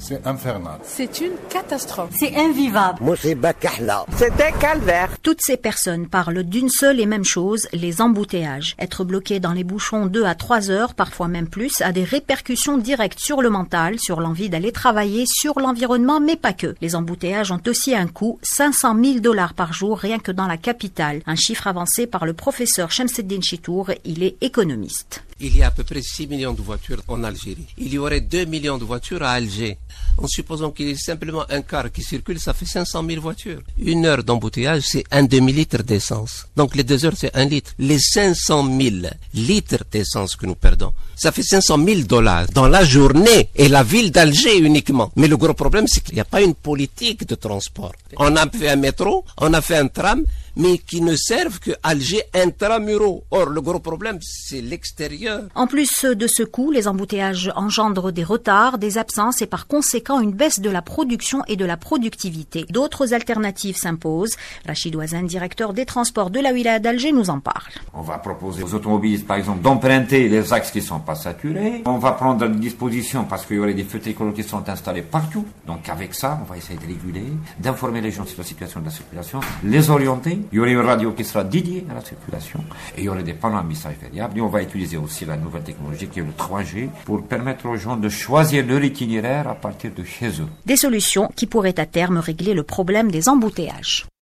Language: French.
C'est infernal. C'est une catastrophe. C'est invivable. C'est un calvaire. Toutes ces personnes parlent d'une seule et même chose, les embouteillages. Être bloqué dans les bouchons 2 à 3 heures, parfois même plus, a des répercussions directes sur le mental, sur l'envie d'aller travailler, sur l'environnement, mais pas que. Les embouteillages ont aussi un coût, 500 000 $ par jour, rien que dans la capitale. Un chiffre avancé par le professeur Shamseddine Chitour, il est économiste. Il y a à peu près 6 millions de voitures en Algérie. Il y aurait 2 millions de voitures à Alger. En supposant qu'il y ait simplement un car qui circule, ça fait 500 000 voitures. 1 heure d'embouteillage, c'est un demi-litre d'essence. Donc les 2 heures, c'est 1 litre. Les 500 000 litres d'essence que nous perdons, ça fait 500 000 $ dans la journée et la ville d'Alger uniquement. Mais le gros problème, c'est qu'il n'y a pas une politique de transport. On a fait un métro, on a fait un tram, mais qui ne servent que Alger intramuros. Or, le gros problème, c'est l'extérieur. En plus de ce coût, les embouteillages engendrent des retards, des absences et par conséquent une baisse de la production et de la productivité. D'autres alternatives s'imposent. Rachid Ouazen, directeur des transports de la wilaya d'Alger, nous en parle. On va proposer aux automobilistes, par exemple, d'emprunter les axes qui ne sont pas saturés. On va prendre des dispositions parce qu'il y aurait des feux tricolores qui sont installés partout. Donc avec ça, on va essayer de réguler, d'informer les gens sur la situation de la circulation, les orienter. Il y aurait une radio qui sera dédiée à la circulation et il y aurait des panneaux à message variable. Et on va utiliser aussi la nouvelle technologie qui est le 3G pour permettre aux gens de choisir leur itinéraire à partir de chez eux. Des solutions qui pourraient à terme régler le problème des embouteillages.